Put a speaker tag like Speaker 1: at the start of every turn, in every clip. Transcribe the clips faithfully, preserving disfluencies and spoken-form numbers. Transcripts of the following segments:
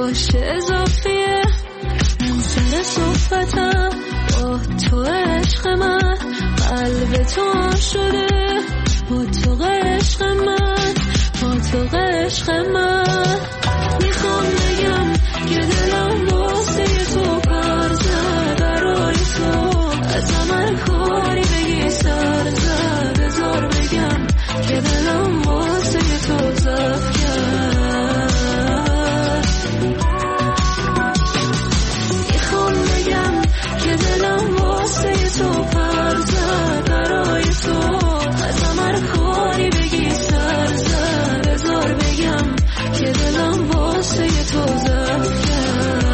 Speaker 1: باشه اضافیه اون سر صحبتم با تو عشق من قلب تو شده با تو عشق من با تو عشق من میخوام بگم که دلم واسه تو پر زد برای تو از من کاری بگی سر زد بذار بگم که دلم واسه تو زد کرد میخوام بگم که دلم واسه تو پر زد برای تو از من کاری بگی سر زد بذار بگم که دلم واسه تو زد کرد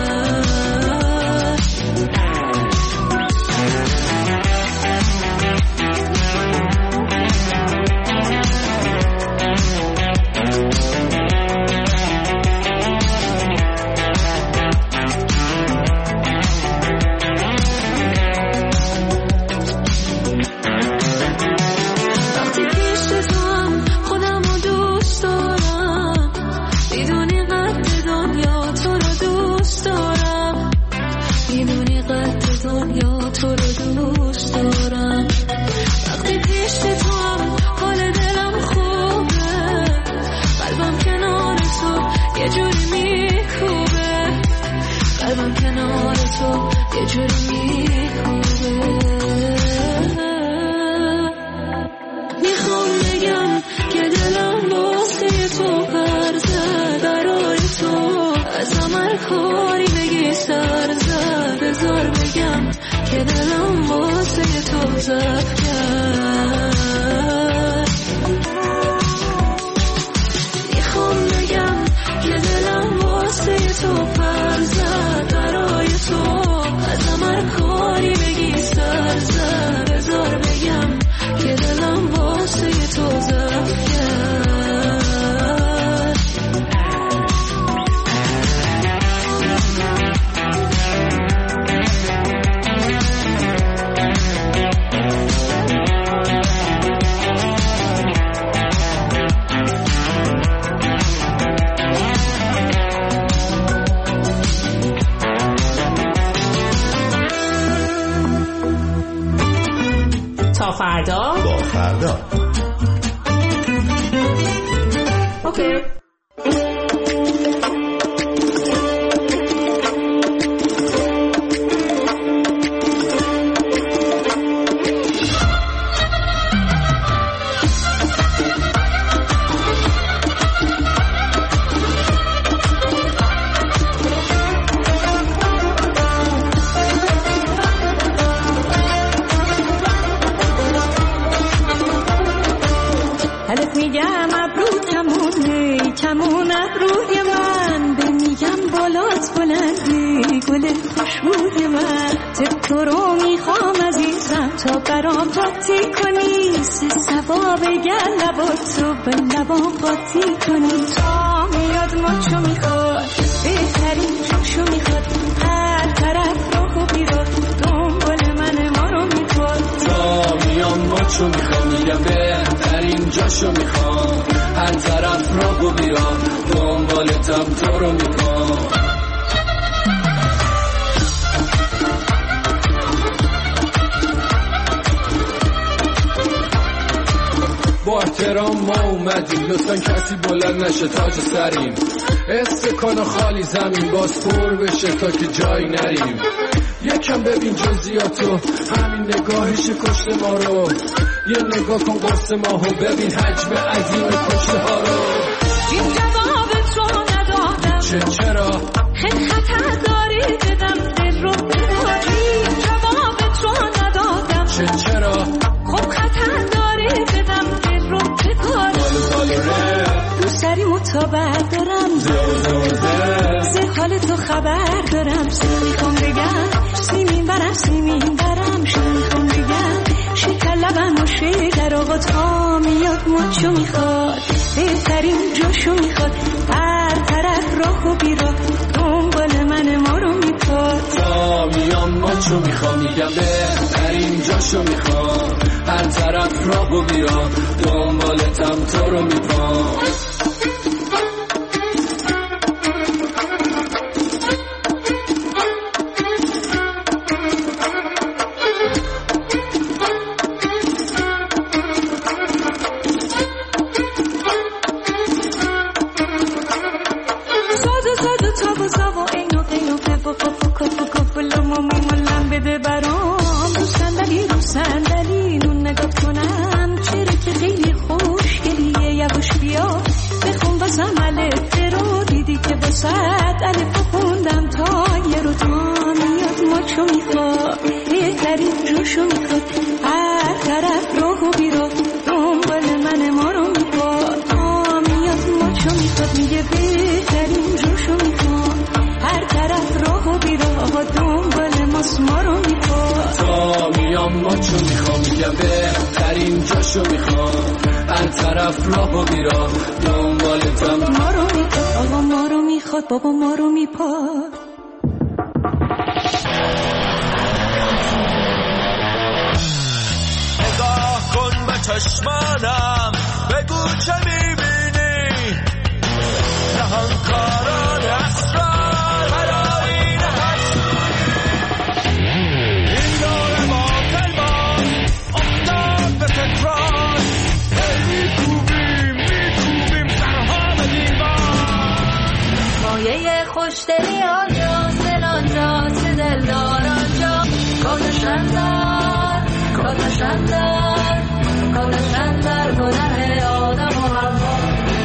Speaker 2: تا فردا
Speaker 3: با فردا
Speaker 2: اوکی.
Speaker 1: قاطی کنی سه ثواب گر لبات تو به لبام قاطی کنی تا میاد ماچو میخواد بهترین جاشو میخواد هر طرف راهو بیراد دنبال من ما رو میخواد
Speaker 4: تا میاد ماچو میخواد میگم بهترین جاشو میخواد هر طرف راهو بیراد دنبالتم تو رو میخواد با احترام ما اومدیم لطفا کسی بلند نشه تاج سریم استکان و خالی زمین باز پر بشه تا که جایی نریم یکم ببین جزئیاتو همین نگاهش کشته ما رو یه نگاه کن قصه ماهو ببین حجم عظیم کشته ها رو
Speaker 1: این جواب تو ندادم
Speaker 4: چه چرا
Speaker 1: خیلی خطر داری بدم دل رو بداری جواب تو ندادم
Speaker 4: چه چرا
Speaker 1: خب خطر داری بدم دل رو بداری تو سری متابر دارم زه حال تو خبر دارم سیمی میخوام بگم سیمین برم سیمین برم شو میخوام بگم شکر لبم و شکر آقا تا میاد مچو میخواد بهترین جاشو میخواد هر طرف راه و بیراه دنبال من ما رو میپاد
Speaker 4: تا میام مچو میخوام میگم بهترین جاشو میخواد هر طرف راه و بیراه دنبالتم تو رو میپاد بگم بهترین جاشو میخوام هر طرف راه و بیراه دنبالتم
Speaker 1: ما رو میخواد بابا ما رو میخواد بابا ما رو میپاد
Speaker 3: نگاه کن به چشمانم بگو چه میبینی نهانکاران اسرار هراین حسودی این دور ما پیمان افتاد به تکرار میکوبیم میکوبیم سرها به دیوار
Speaker 1: مایه خوشدلی آنجاست دل آنجاست دلدار آنجا کاتشن در کاتشن در کاتشن در گناه آدم و حوا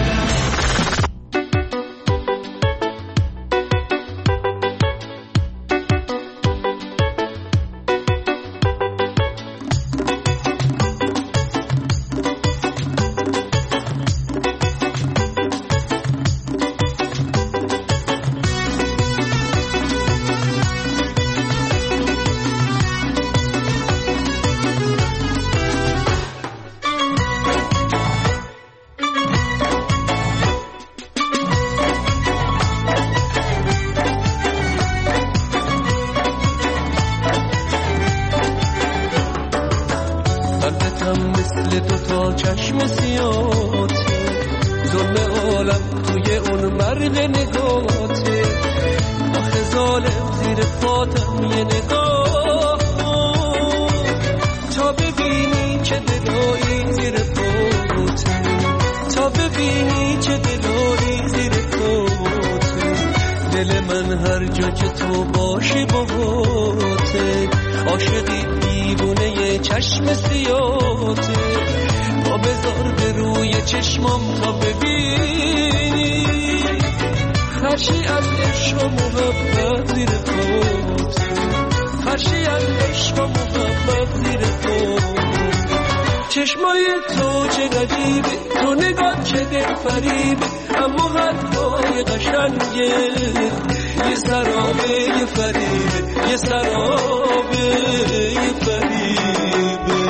Speaker 5: چشمای تو چه غریبه تو نگاه چه دل فریبه اما حرفای قشنگه یه سرابه یه فریبه یه سرابه یه فریبه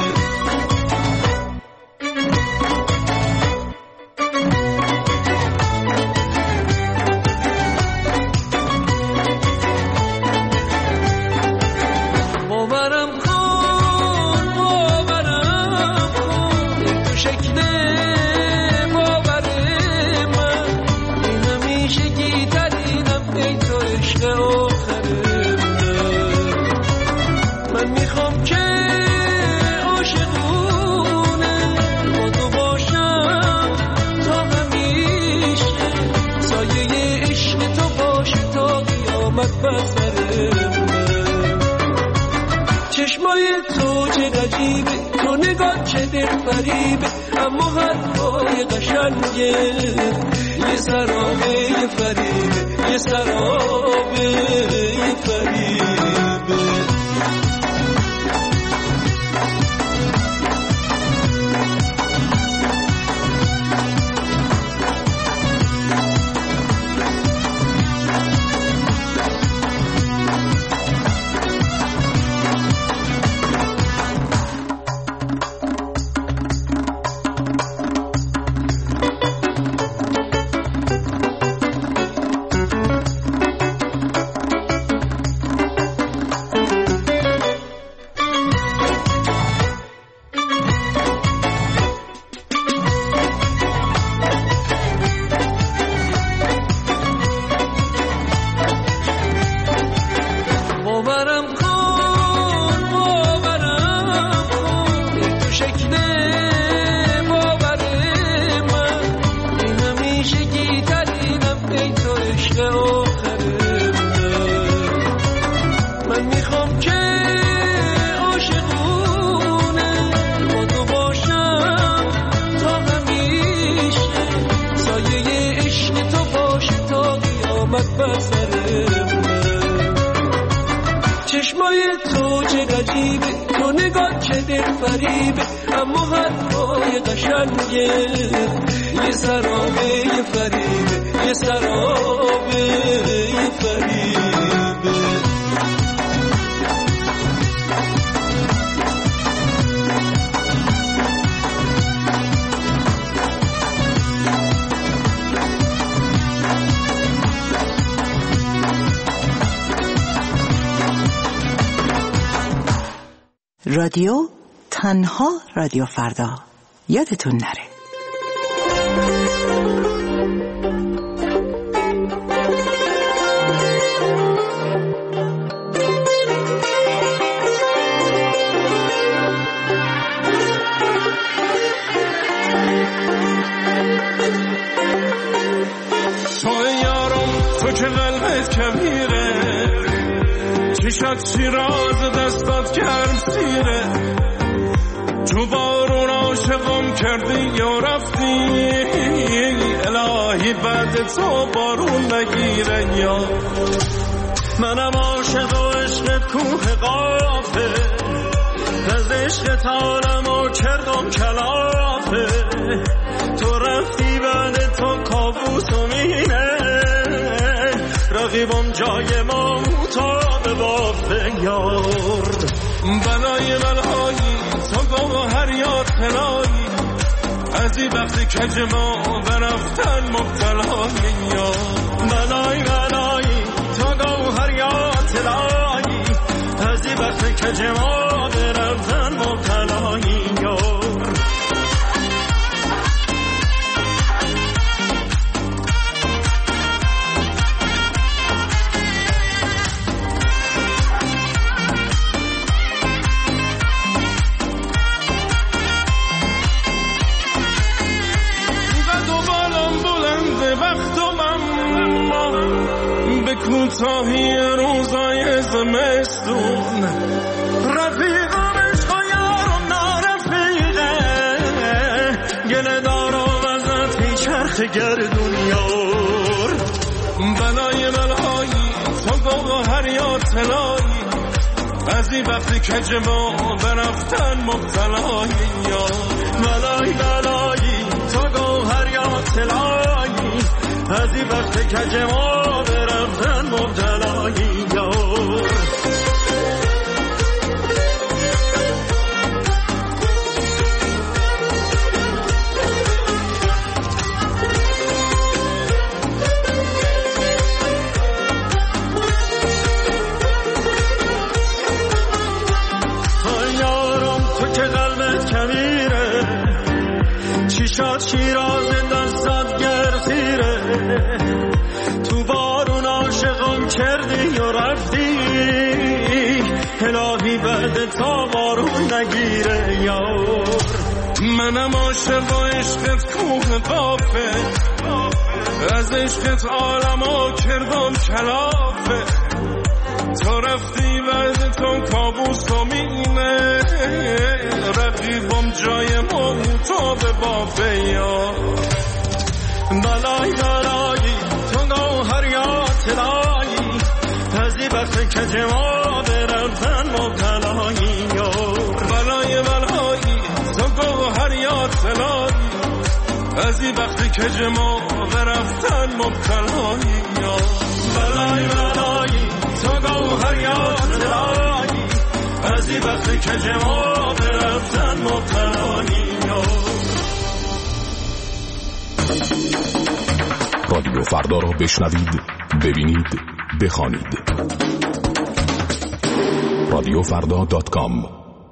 Speaker 5: چشمای تو چه غریبه تو نگاه چه دل فریبه اما حرفای قشنگه یه سرابه یه فریبه یه سرابه یه فریبه چشمای تو چه غریبه تو نگاه چه دل فریبه اما حرفای قشنگه یه سرابه یه فریبه یه سرابه یه فریبه
Speaker 6: رادیو تنها رادیو فردا، یادتون نره.
Speaker 3: چشات شیراز دستات کرد سیره، تو بارون عاشقم کردی یا رفتی، الهی بعد تو بارون نگیره. یا منم عاشق و عشقت کوه قافه، از عشقت عالمو کردم کلافه، تو رفتی بعد تو کابوس و مینه، رقیبم جای ما متاب بافه. یار بلای بلایی تو گوهر یا طلایی، از این وقتی کج ما برفتن مبتلایی. یا بلای بلایی تو گوهر یا طلایی، از این وقتی کج ما برفتن مبتلایی. یار کوتاهی روزای زمستون، رفیقم عشق و یارم نارفیقه، گله دارم ازت هی چرخ گردون. یار بلای بلایی تو گوهر یا طلایی، از این وقتی کج ما برفتن مبتلایی. یا بلای بلایی تو گوهر یا طلایی، از این وقتی کج ما برفتن مبتلایی. یار تو یارم تو که قلبت کمیره، چشات شیراز دستات گرسیره، تو بارون عاشقم کردی و رفتی، الهی بعد تا بارون نگیره. یار منم عاشق و عشقت کوه قافه، از عشقت عالمو کردم کلافه، تو رفتی بعد تو کابوس و مینه، رقیبم جای ما تو به بافه. یار بلای بلایی تو گوهر یا طلایی، از این وقت کج ما برفتن مبتلایی. یار بلای بلایی تو گوهر یا طلایی، از این وقت کج ما برفتن مبتلایی. یار بلای بلایی تو گوهر یا طلایی، از این وقت کج ما برفتن مبتلایی.
Speaker 7: رادیو فردا را بشنوید، ببینید، بخوانید. رادیو فردا دات کام.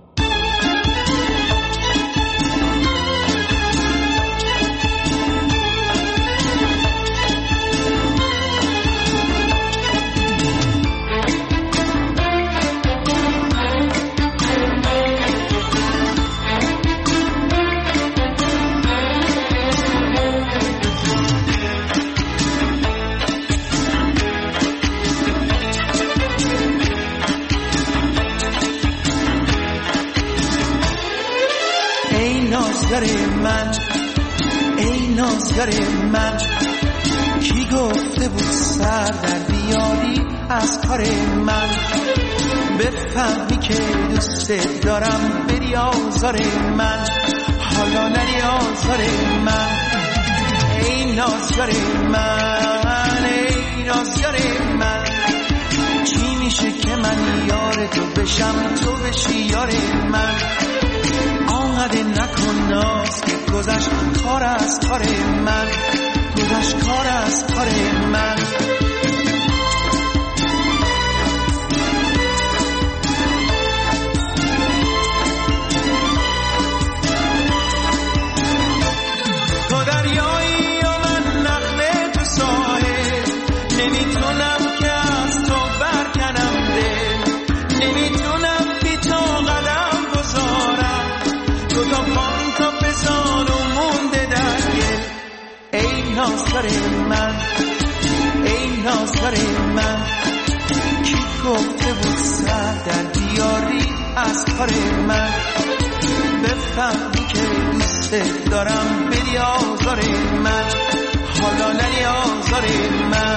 Speaker 8: من ای نازگر من، کی گفته بود سر در بیاری از کار من، بفهمی که دوست دارم بری آزار من، حالا نری آزار من. ای نازگر من ای نازگر من، چی میشه که من یار تو بشم تو بشی یار من، آنقدر نکن ناز که گذشت کار از کار من، گذشت کار از کار من. نازگر من ای نازگر من کی گفته بود سر در بیاری از کار من بفهمی که دوست دارم بری آزار من حالا نری آزار من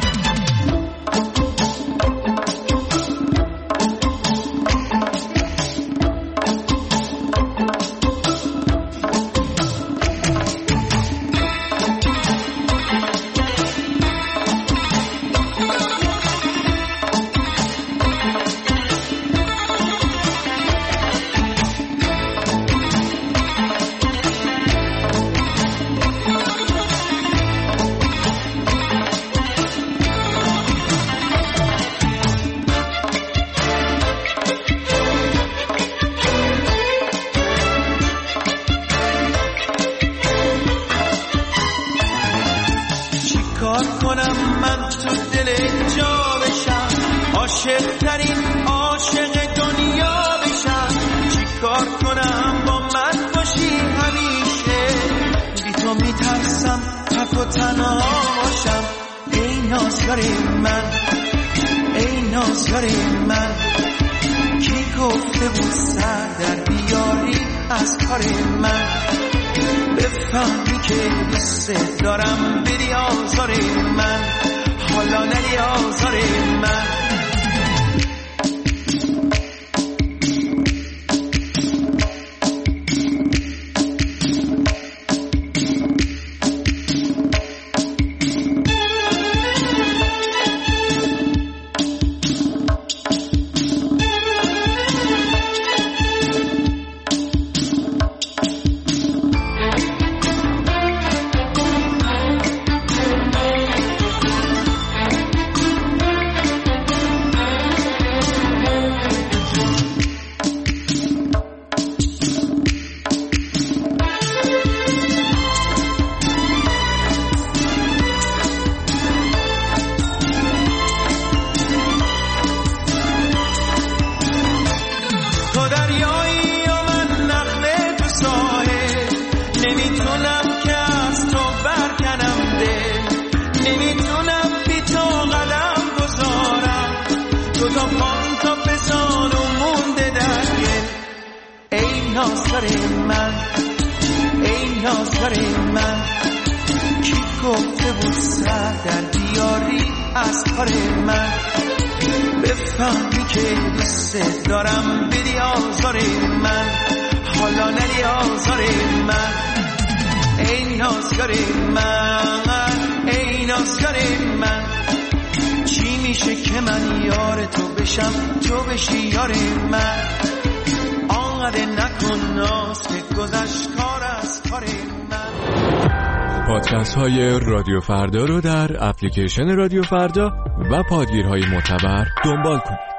Speaker 9: پادکست های رادیو فردا رو در اپلیکیشن رادیو فردا و پادگیرهای معتبر دنبال کنید.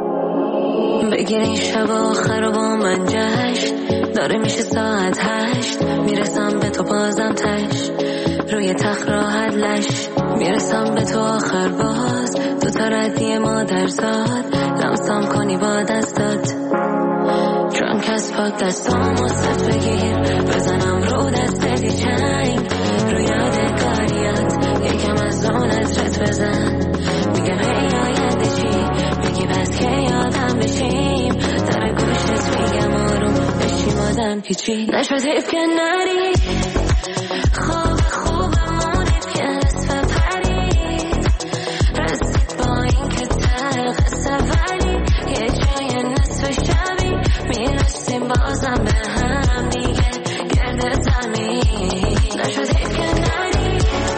Speaker 1: بگیری شب آخر با من جشن داره میشه ساعت هشت میرسم به تو بازم تش روی تخت راحت لش میرسم به تو آخر باز تو تا ردی مادر زاد لمسم کنی با دستات درانک از پاک دستامو صف بگیر بزنم رو دست دی چنگ روی یادگاریات یکم از اونت رد بزن میگم هی آینده چی بگی بس که یادم بشیم در گوشت میگم آروم بشیم آدم پیچی نشد حیف که نری خواب خوبمونید که نصف پرید رسید با این که تر قصه ولی یه جای نصف شبی میرسیم بازم به هم دیگه گرد زمین نشد حیف که نری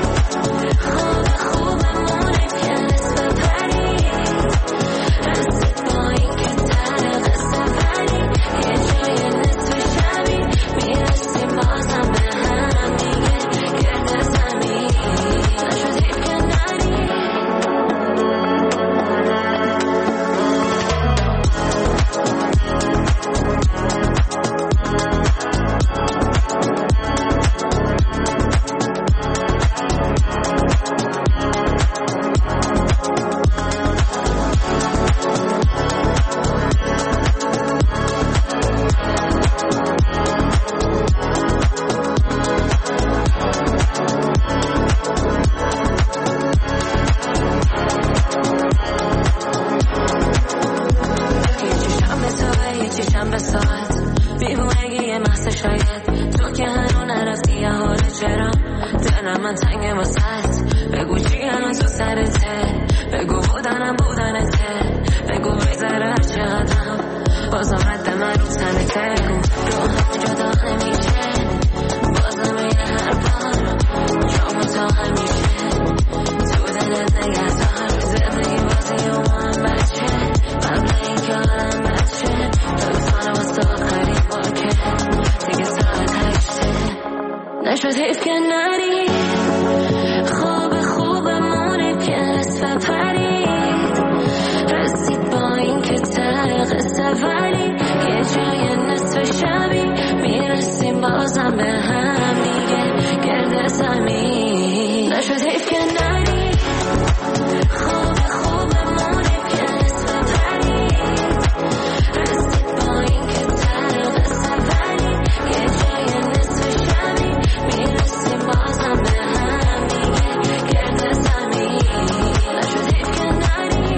Speaker 1: خواب خوبمونید که نصف پرید رسید با این که تر قصه ولی یه جای نصف شبی میرسیم بازم به هم دیگه گرد زمین نشد حیف که نری میرسم به ساعت بیهونگی محض شاید تو که هنو نرفتی یه حاله چرا دلم من تنگ واسط بگو چی هنو تو سرته بگو بودنم بودنته بگو بگذره هر چقدرم بازم رد من رو تنته رو همون جدا نمیشه بازم یه هر بار جامو تا همیشه تو دلت نگهدار زندگی بازی و من بچه قبل این که آدم بچه تا واسه آخرین باکه دیگه ساعت هشته نشد حیف که نری خواب خوبمونه که نصف پرید رسید با این که ته قصه ولی یه جای نصف شبی میرسیم بازم به هم دیگه گرد زمین نشد حیف که نری خواب خوبمونه که نصف پرید رسید با این که ته قصه ولی یه جای نصف شبی میرسیم بازم به هم دیگه گرد زمین نشد حیف که نری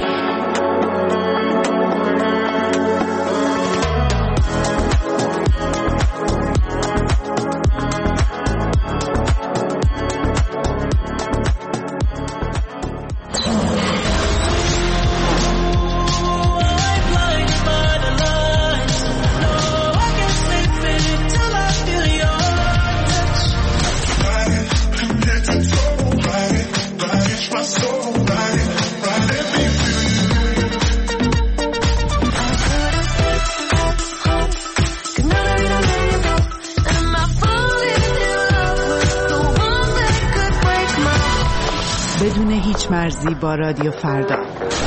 Speaker 6: بدون هیچ مرزی با رادیو فردا.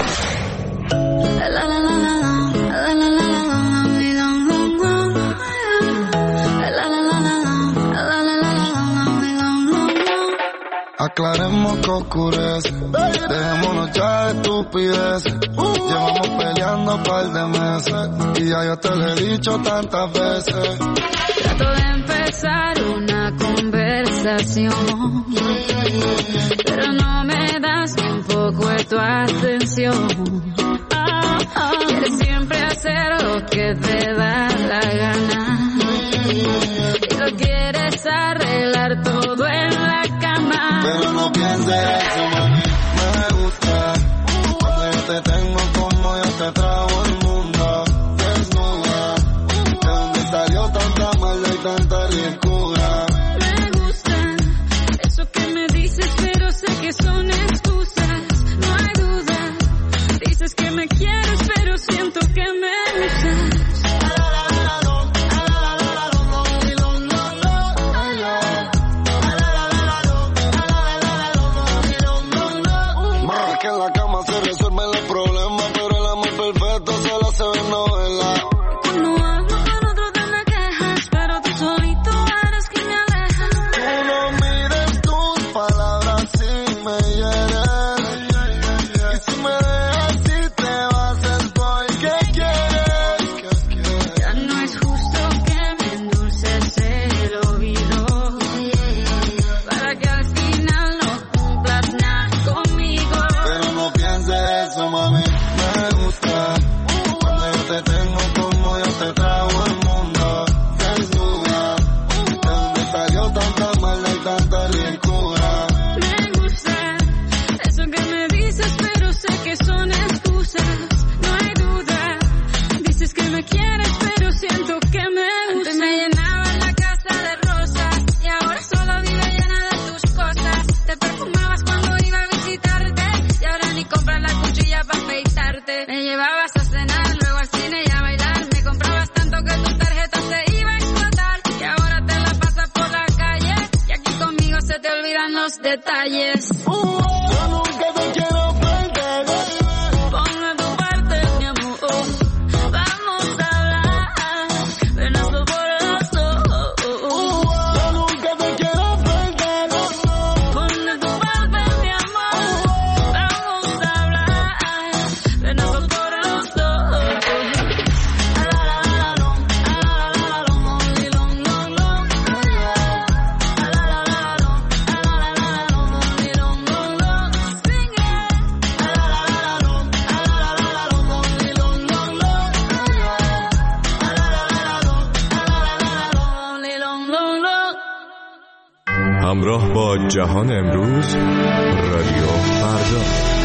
Speaker 10: Aclaremos que oscurece, dejémonos ya de estupideces. Llevamos peleando un par de meses y ya yo te lo he dicho tantas veces.
Speaker 1: Trato de empezar una conversación, pero no me das ni un poco de tu atención. Oh, oh. Quieres siempre hacer lo que te da la gana y lo quieres arreglar todo en la cama.
Speaker 10: Pero no pienses eso, mami, me gusta cuando yo te tengo como yo te trago el mundo desnuda. ¿De dónde salió tanta maldad y tanta ricura?
Speaker 1: Me gusta eso que me dices, pero sé que son excusas, no hay duda. Dices que me quieres, pero siento que me usas. Detalles. Uh, yo nunca te quiero perder. Ponme tu parte, mi amor. Vamos a hablar de nuestro corazón. Uh, yo nunca te quiero perder. Ponme tu parte, mi amor. Vamos a hablar de nuestro corazón.
Speaker 9: همراه با جهان امروز، رادیو فردا.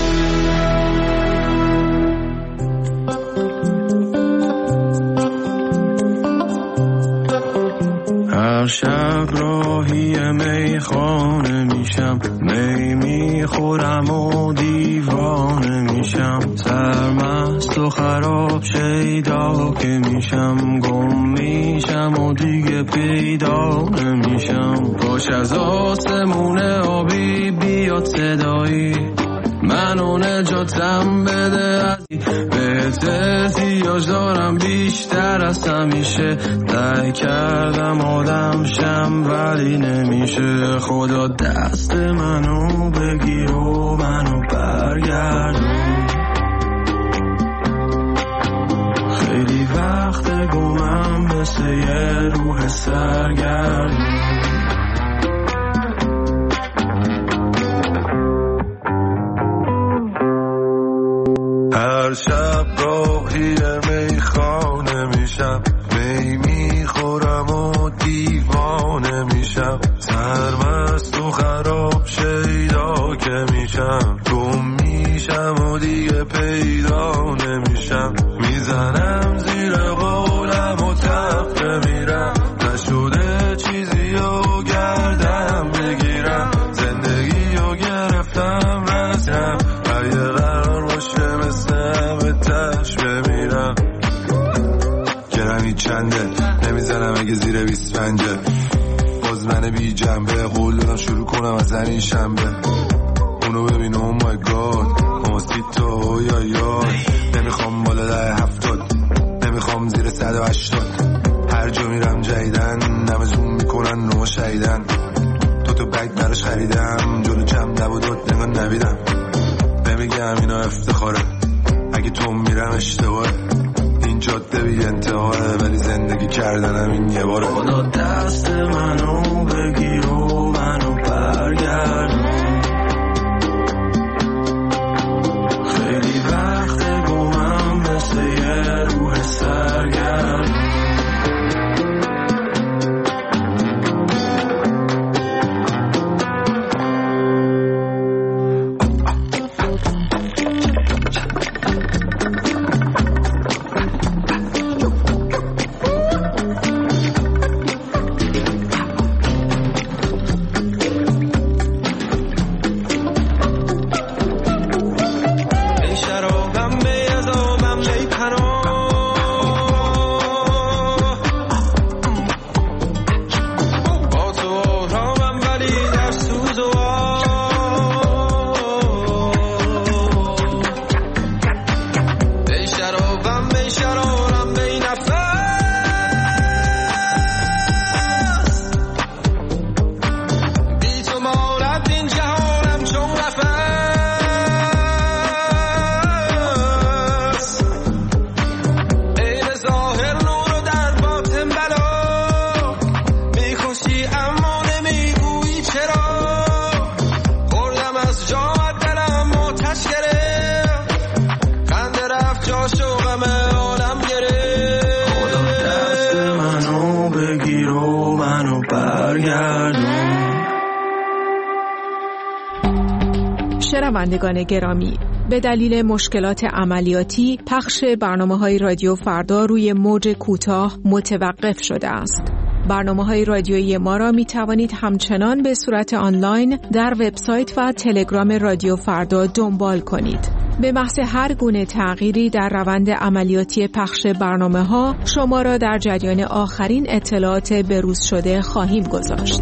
Speaker 3: هر شب راهی میخانه میشم، می میخورم و دیوانه میشم، سرمست و خراب شیدا که میشم، گم میشم و دیگه پیدا نمیشم. کاش از آسمون آبی بیاد صدایی منو نجاتم بده، از بهت احتیاج دارم بیشتر از همیشه. سعی کردم آدم شم ولی نمیشه، خدا دست منو بگیر و منو برگردون. خیلی وقت گمم مثل یه روح سرگردون. هر شب راهی میخانه میشم، می میخورم و دیوانه میشم، سرمست و خراب شیدا که میشم، گم میشم و دیگه پیدا نمیشم. میزنم زیر قولم و تخته میرم، نشده چیزی و گردم بگیرم، زندگی و گرفتم رسم، اگه قرار باشه مثل همه تش بمیرم. گرمی چنده نمیزنم اگه زیر بیست پنجه، باز من بی جنبه قول دارم شروع کنم از این شنبه. اونو ببین او مای گاد موسیتو یا یاد، نمیخوام بالا ده هفتاد، نمیخوام زیر صد و هشتاد. هر جا میرم جایدن نمزون میکنن نو شایدن، دو تا بگ براش خریدم جلو چم لب و داد نگاه نبیدم. نمیگم اینا افتخاره، اگه تو میرم اشتباهه، این جاده بی انتهاره، ولی زندگی کردنم این یه باره. خدا دست منو بگیر و منو برگردون. خیلی وقت گمم مثل یه روح سرگردون.
Speaker 11: شنوندگان گرامی، به دلیل مشکلات عملیاتی پخش برنامه‌های رادیو فردا روی موج کوتاه متوقف شده است. برنامه‌های رادیویی ما را می توانید همچنان به صورت آنلاین در وبسایت و تلگرام رادیو فردا دنبال کنید. به محض هر گونه تغییری در روند عملیاتی پخش برنامه‌ها شما را در جریان آخرین اطلاعات بروز شده خواهیم گذاشت.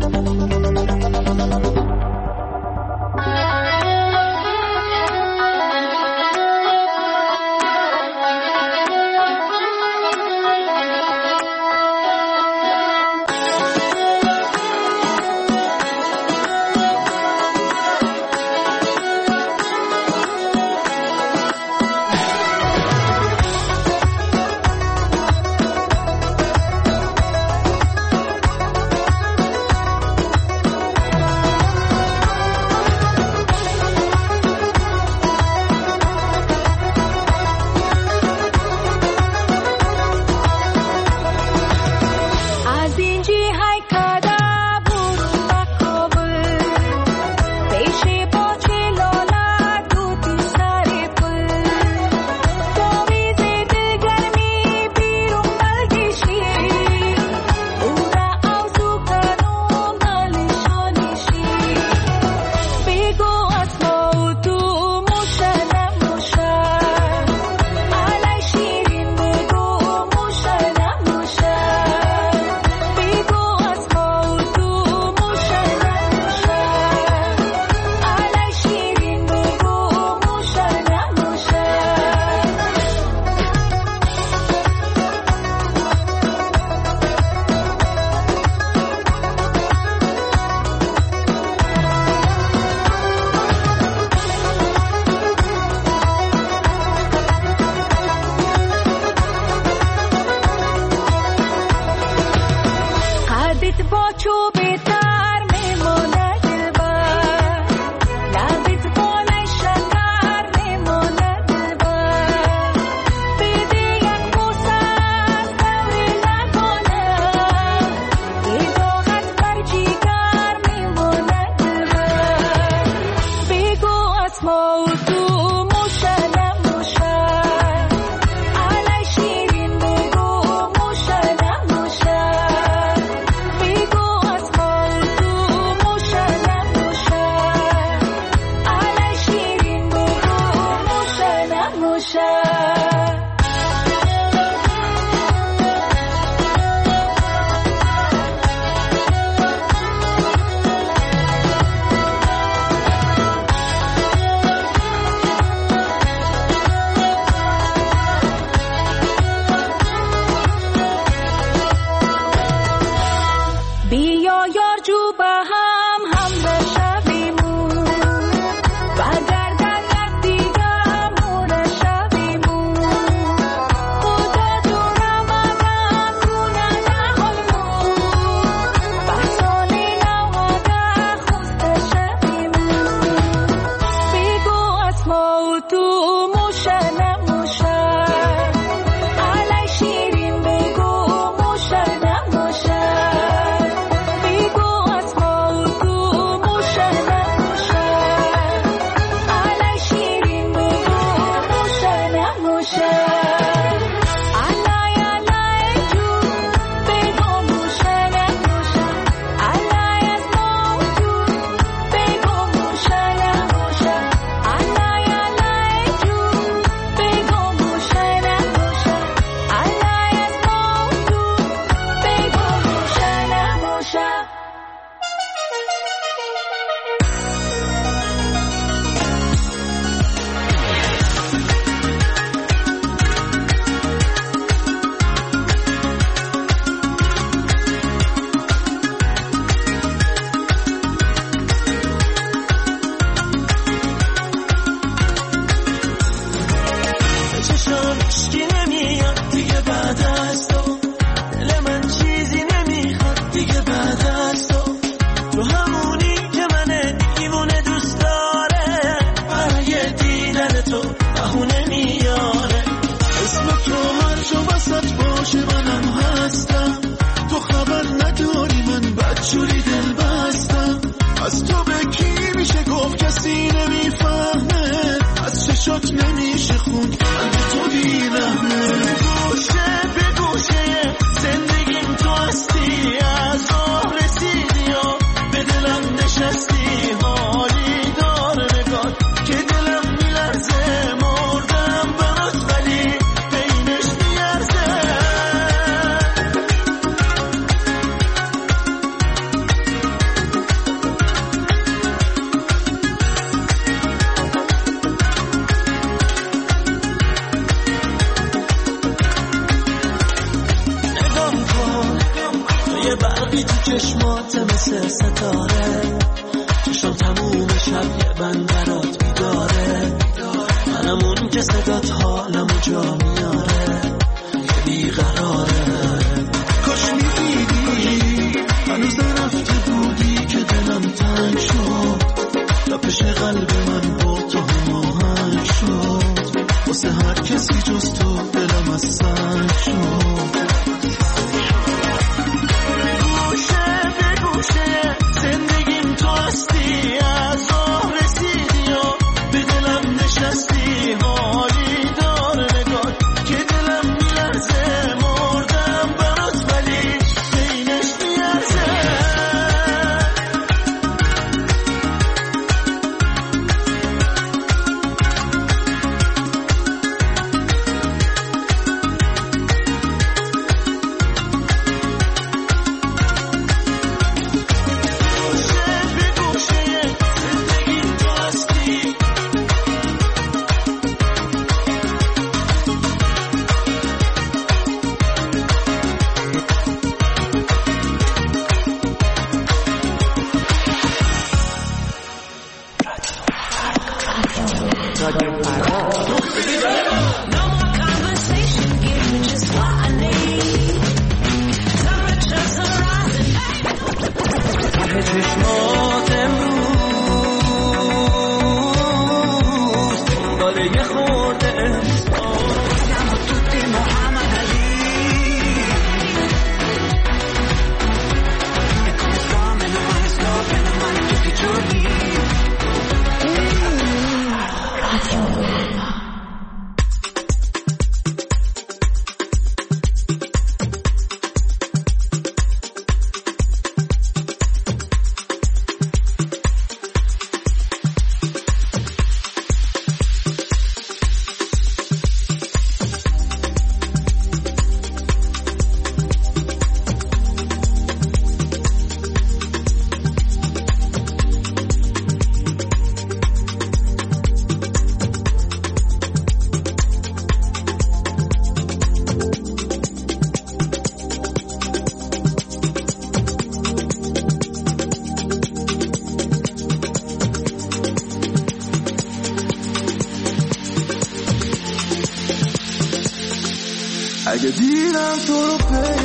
Speaker 1: با چوبی تر میمونه دلبر لبیت بالای شکر میمونه دلبر بیدی یک بوسه از دوری نکنه بیداغت بر جیگر میمونه دلبر بیگو اسما و تو موشه نموشه علی شیرین بگو موشه نموشه بیگو اسما و تو موشه نموشه علی شیرین بگو موشه نموشه بیا یار جو به هم هم شویمون و گردن یک دیگه مور شویمون خدا دورم آدم رونه نهالمون بحثانی نواده خوسته شویمون بیگو اسما و تو موشه نموشه علی شیرین بگو موشه نموشه
Speaker 3: حالی دار نگاه
Speaker 10: میگیرم تو رو پی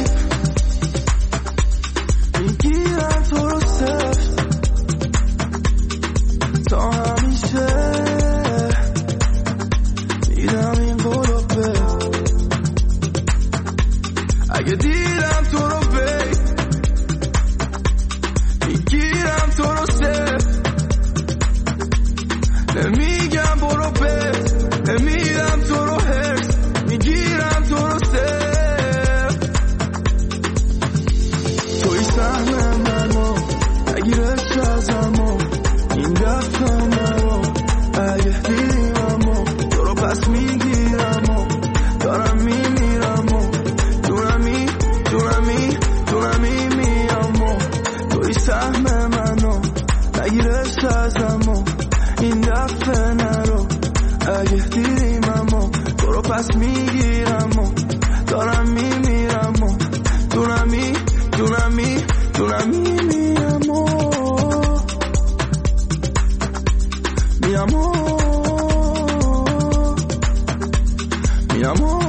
Speaker 10: میگیرم تو رو سفت تا همیشه میدم این قلوبه اگه دیدم تو رو پی میگیرم تو رو سفت نمیگم برو پس نمیدم تو رو هرس میگیرم تو رو سفت توی سهم منو نگیرش ازمو این دفعه مرو اگه دیدیممو تو رو پس میگیرمو دارم میمیرمو جونمی جونمی جونمی میامو توی سهم منو نگیرش ازمو این دفعه نرو اگه دیدیممو تو رو پس میگیرمو دارم میمیرمو دونمی دونمی دونمی میامو میامو میامو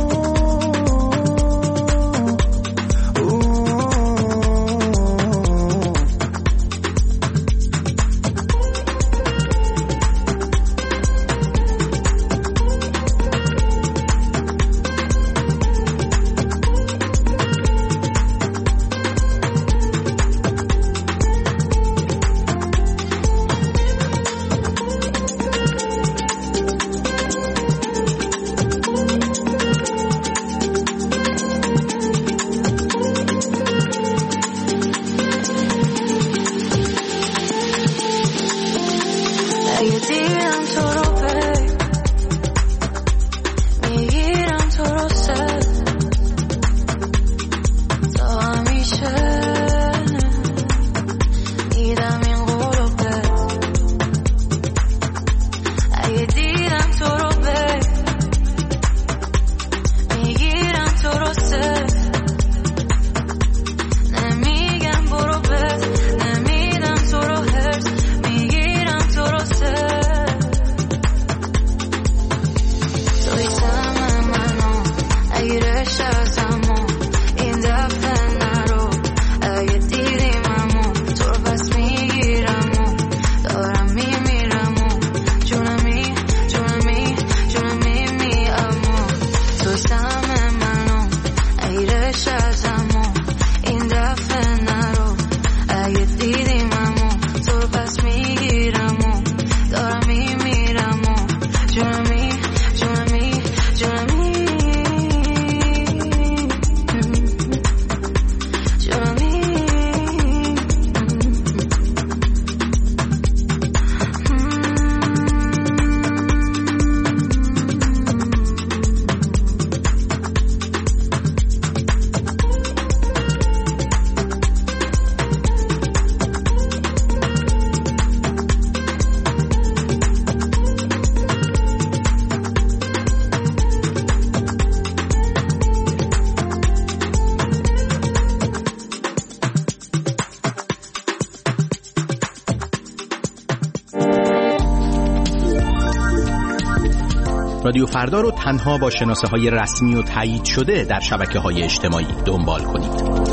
Speaker 12: رادیو فردا رو تنها با شناسه های رسمی و تایید شده در شبکه های اجتماعی دنبال کنید.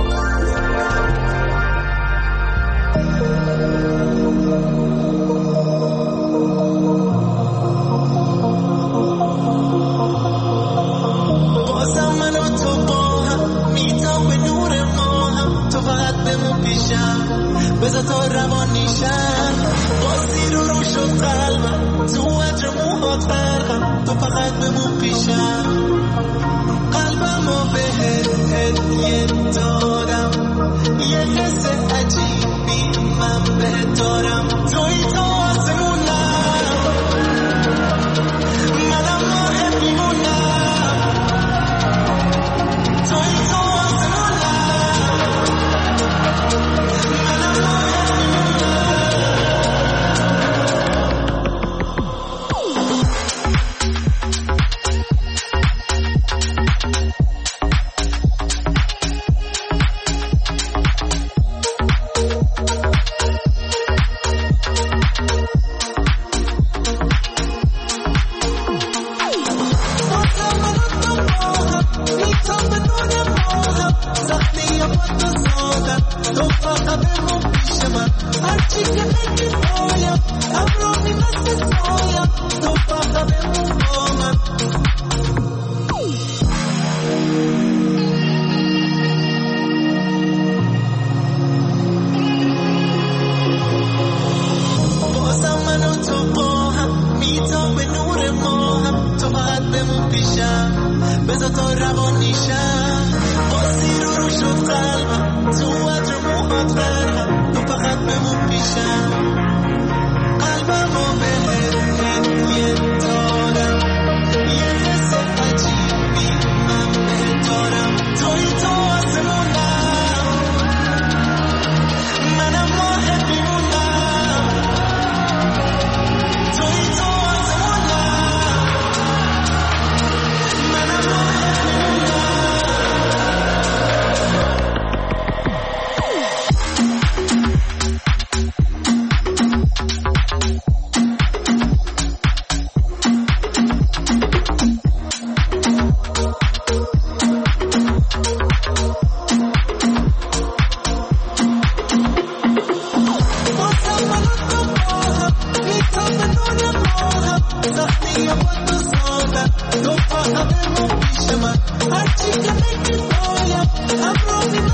Speaker 8: بذار تا روان نیشم باز زیر و رو شد قلبم تو وجه موهات برقم تو فقط بمون پیشم قلبم رو بهت هدیه دارم یه حس عجیبی من بهت دارم توی تو آسمونم منم ماه میمونم توی تو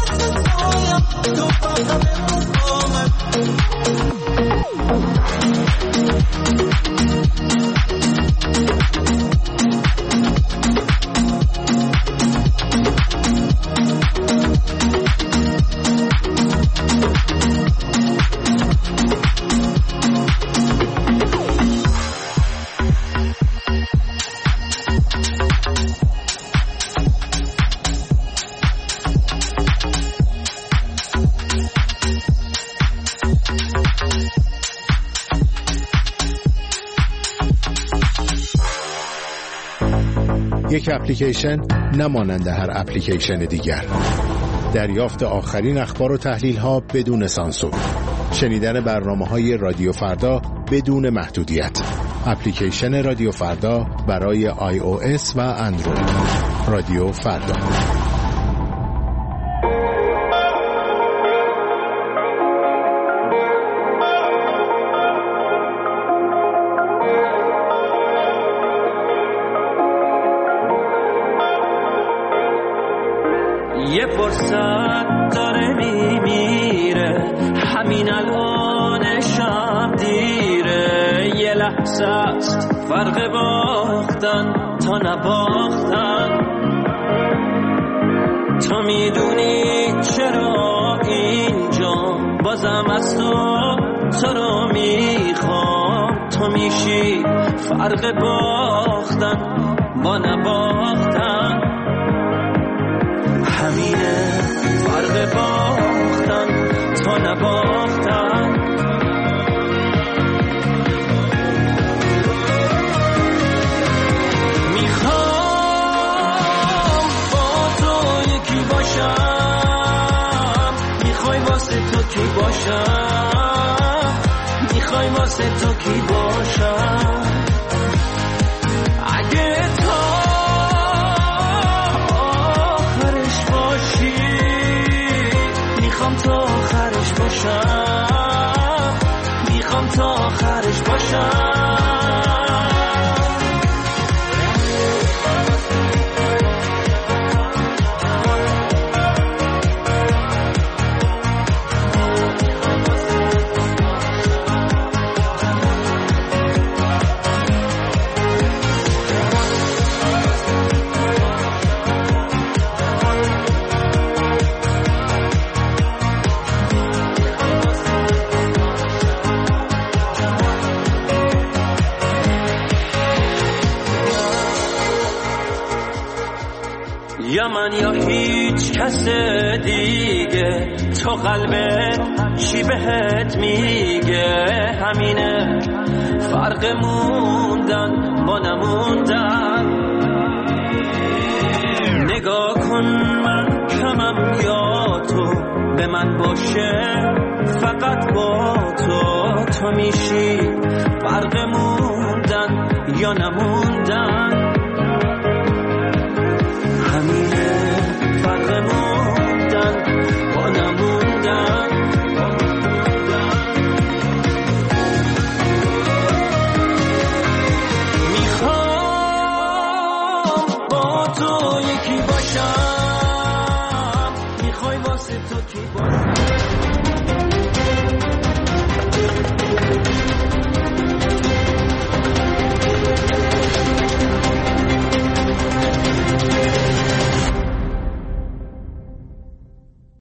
Speaker 8: مثل پایم تو فقط مقامت.
Speaker 13: یک اپلیکیشن نمانند هر اپلیکیشن دیگر. دریافت آخرین اخبار و تحلیل ها بدون سانسور. شنیدن برنامه‌های رادیو فردا بدون محدودیت. اپلیکیشن رادیو فردا برای آی او اس و اندروید. رادیو فردا.
Speaker 5: یه فرصت داره میمیره، همین الان شب دیره. یه لحظه است فرق باختن تا نباختن. تو میدونی چرا اینجا بازم از تو تو رو میخوام. تو میشی فرق باختن با نباختن. همینه فرق باختن تا نباختن. میخوام با تو یکی باشم. میخوای واسه تو کی باشم. میخوای واسه تو کی باشم. اگه تو میخوام تا آخرش باشم. میخوام تا آخرش باشم. یا من یا هیچ کس دیگه. تو قلبت چی بهت میگه. همینه فرق موندن با نموندن. نگاه کن من کمم یا تو به من باشه فقط با تو. تو میشی فرق موندن یا نموندن. همینه فرق موندن با نموندن. میخوام با تو یکی باشم. میخوای واسه تو کی باشم.